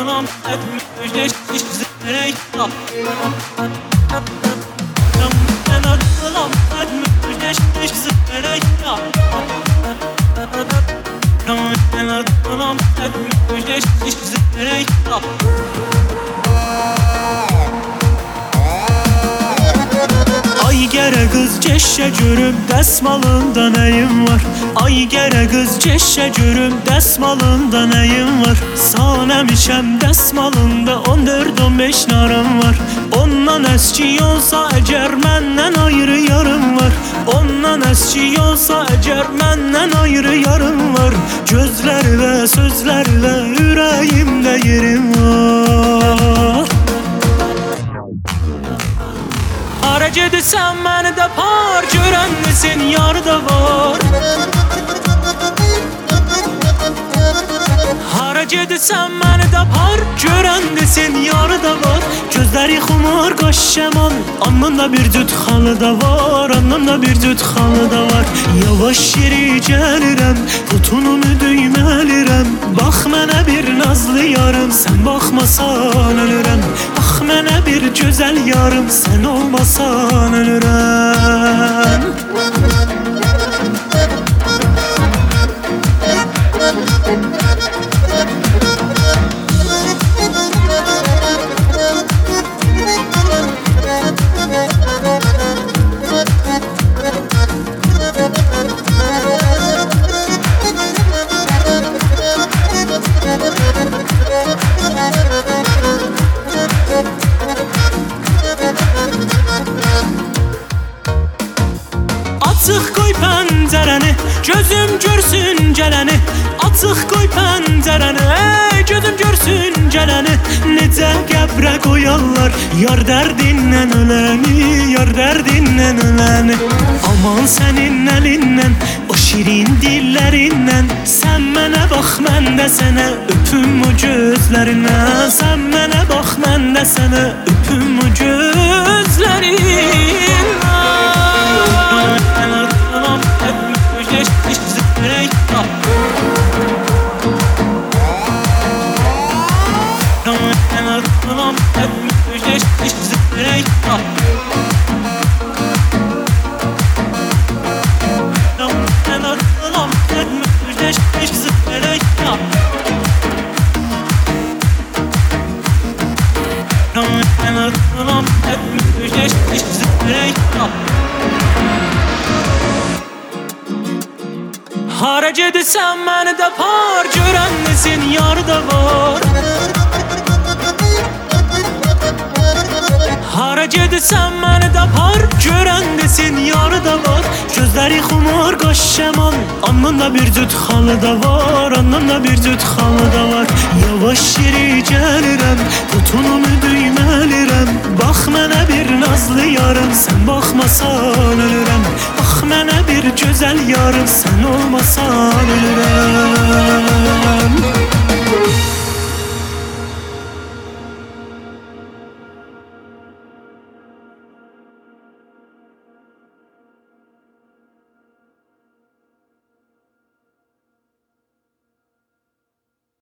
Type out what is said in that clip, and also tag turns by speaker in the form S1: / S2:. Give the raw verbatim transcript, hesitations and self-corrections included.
S1: atılam etmişleşmiş zereyya. Ben atılam etmişleşmiş zereyya. Ben atılam etmişleşmiş zereyya. Ay gere kız ceşe cürüm desmalında neyim var? Ay gere kız ceşe cürüm desmalında neyim var? Sanemişem desmalında on dört on beş narım var. Ondan eski olsa ecer menden ayrı yarım var. Ondan eski olsa ecer menden ayrı yarım var. Gözlerle sözlerle yüreğimde yerim var. Haracı desem beni de par, görenlisin yarda var. Haracı desem beni de par, görenlisin yarda var. Gözleri xumar qaşşaman, anında bir cüt xalı da var. Anında bir cüt xalı da var. Yavaş yeri gəlirəm, putunumu düyməlirəm. Bax mənə bir nazlı yarım, sen baxmasan ölürəm. Bax mənə bir gözəl yarım, sen olmasan ölürəm. Açıq qoy pəncərəni, gözüm görsün gələni. Açıq qoy pəncərəni, ey gözüm görsün gələni. Necə qəbrə qoyarlar yar dərdindən öləni, yar dərdindən öləni. Aman sənin əlindən, o şirin dillərindən. Sən mənə bax, mən də sənə öpüm o gözlərindən. Sən mənə bax, mən də sənə öpüm o gözlərindən. Haracı desem beni de par, görenlisin yarda var. Haracı desem beni de par, görenlisin yarda var. Gözleri xumar qaşşaman, anında bir cüt xalı da var. Anında bir cüt xalı da var. Yavaş yeri gəlirəm, putunumu düyməlirəm. Bax mənə bir nazlı yarım, sen baxmasan ölürəm. Bax mənə bir gözəl yarım, sen olmasan ölürəm.